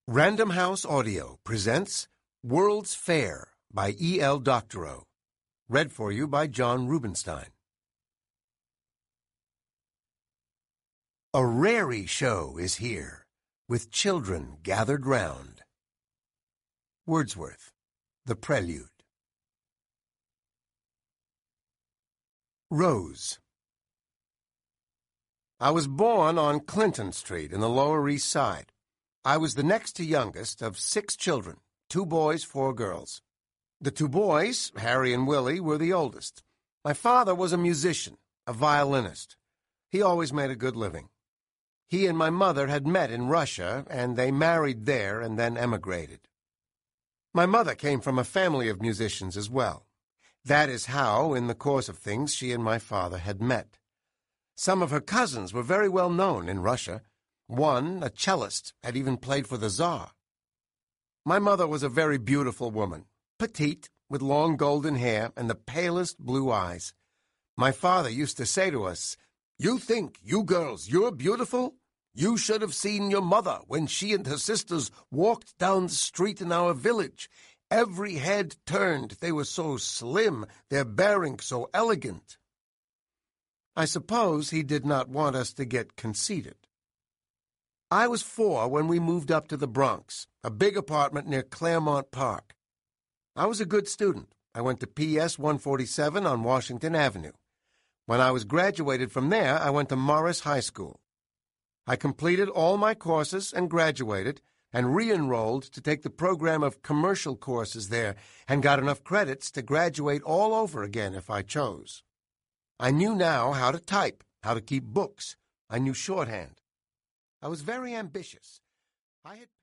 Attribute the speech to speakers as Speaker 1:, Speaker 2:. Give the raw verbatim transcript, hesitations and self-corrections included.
Speaker 1: Random House Audio presents World's Fair by E L Doctorow. Read for you by John Rubinstein. A rarey show is here, with children gathered round. Wordsworth, The Prelude. Rose. I was born on Clinton Street in the Lower East Side. I was the next to youngest of six children, two boys, four girls. The two boys, Harry and Willie, were the oldest. My father was a musician, a violinist. He always made a good living. He and my mother had met in Russia, and they married there and then emigrated. My mother came from a family of musicians as well. That is how, in the course of things, she and my father had met. Some of her cousins were very well known in Russia. One, a cellist, had even played for the Tsar. My mother was a very beautiful woman, petite, with long golden hair and the palest blue eyes. My father used to say to us, "You think, you girls, you're beautiful? You should have seen your mother when she and her sisters walked down the street in our village. Every head turned, they were so slim, their bearing so elegant." I suppose he did not want us to get conceited. I was four when we moved up to the Bronx, a big apartment near Claremont Park. I was a good student. I went to P S one forty-seven on Washington Avenue. When I was graduated from there, I went to Morris High School. I completed all my courses and graduated, and re-enrolled to take the program of commercial courses there, and got enough credits to graduate all over again if I chose. I knew now how to type, how to keep books. I knew shorthand. I was very ambitious. I had